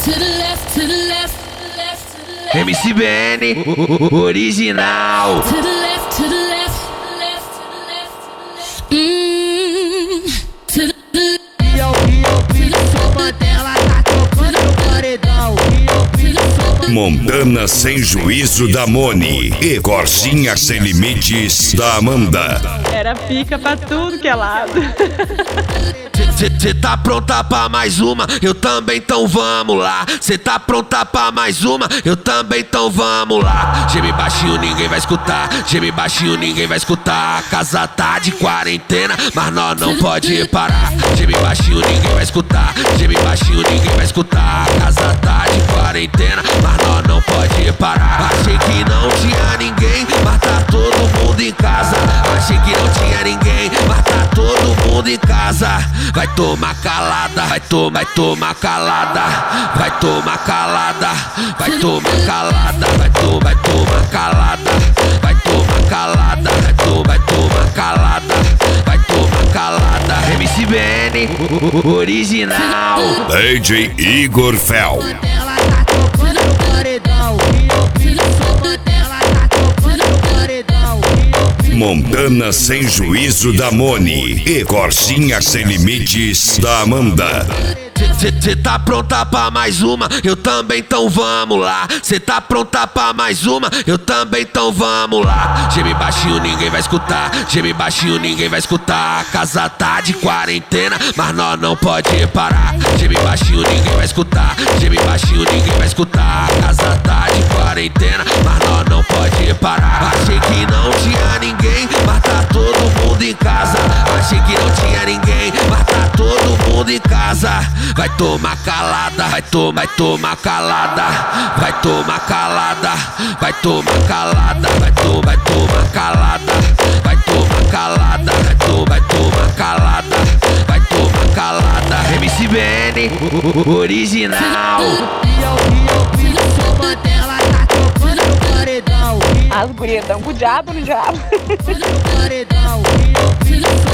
MC Benny, original. Montana sem juízo da Moni e Corsinha sem limites da Amanda. Era pica pra tudo que é lado. Cê tá pronta pra mais uma? Eu também, então vamos lá. Cê tá pronta pra mais uma? Eu também, então vamos lá. Geme baixinho, ninguém vai escutar. Geme baixinho, ninguém vai escutar. A casa tá de quarentena, mas nós não pode parar. Geme baixinho, ninguém vai escutar. Geme baixinho, ninguém vai escutar. A casa tá de quarentena, mas nós não pode parar. Achei que não tinha ninguém, mas tá todo mundo em casa. Achei que não tinha ninguém, mas tá todo mundo em casa. Vai tomar calada, vai tomar calada, vai tomar calada, vai tomar calada, vai tomar calada, vai tomar calada, vai tomar calada, vai tomar calada. MC Benny, original. DJ Igor Fel. Montana sem juízo da Moni e Corsinha sem limites da Amanda. Cê tá pronta pra mais uma? Eu também, então vamos lá. Cê tá pronta pra mais uma? Eu também, então vamos lá. Geme baixinho, ninguém vai escutar. Geme baixinho, ninguém vai escutar. A casa tá de quarentena, mas nós não pode parar. Geme baixinho, ninguém vai escutar. Geme baixinho, ninguém vai escutar. A casa tá de quarentena, mas nós não pode parar. Achei que não tinha ninguém, mas tá todo mundo em casa. Achei que não tinha ninguém, mas tá todo mundo em casa. Vai tomar calada, vai tomar calada, vai tomar calada, vai tomar calada, vai tomar calada, vai tomar calada, vai tomar calada, vai tomar calada. MC Benny, original. As gurias dão com o diabo no diabo.